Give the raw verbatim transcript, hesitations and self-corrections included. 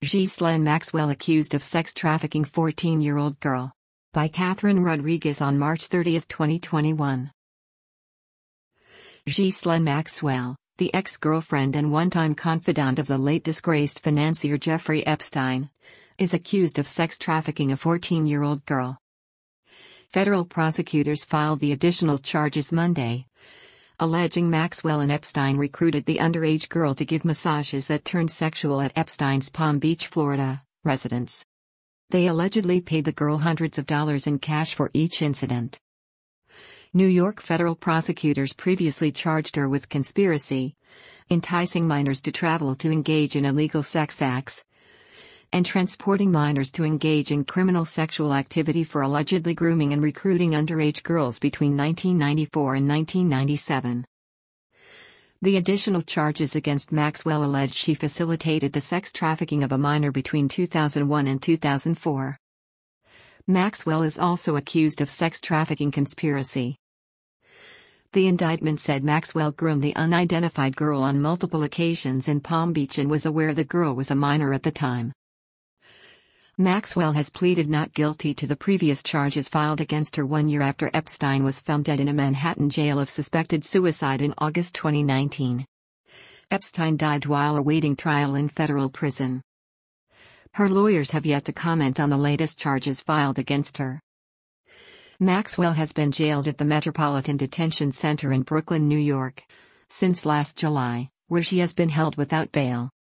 Ghislaine Maxwell accused of sex trafficking fourteen-year-old girl. By Catherine Rodriguez on March thirtieth, twenty twenty-one. Ghislaine Maxwell, the ex-girlfriend and one-time confidant of the late disgraced financier Jeffrey Epstein, is accused of sex trafficking a fourteen-year-old girl. Federal prosecutors filed the additional charges Monday, alleging Maxwell and Epstein recruited the underage girl to give massages that turned sexual at Epstein's Palm Beach, Florida, residence. They allegedly paid the girl hundreds of dollars in cash for each incident. New York federal prosecutors previously charged her with conspiracy, enticing minors to travel to engage in illegal sex acts, and transporting minors to engage in criminal sexual activity for allegedly grooming and recruiting underage girls between nineteen ninety-four and nineteen ninety-seven. The additional charges against Maxwell allege she facilitated the sex trafficking of a minor between two thousand one and two thousand four. Maxwell is also accused of sex trafficking conspiracy. The indictment said Maxwell groomed the unidentified girl on multiple occasions in Palm Beach and was aware the girl was a minor at the time. Maxwell has pleaded not guilty to the previous charges filed against her one year after Epstein was found dead in a Manhattan jail of suspected suicide in August twenty nineteen. Epstein died while awaiting trial in federal prison. Her lawyers have yet to comment on the latest charges filed against her. Maxwell has been jailed at the Metropolitan Detention Center in Brooklyn, New York, since last July, where she has been held without bail.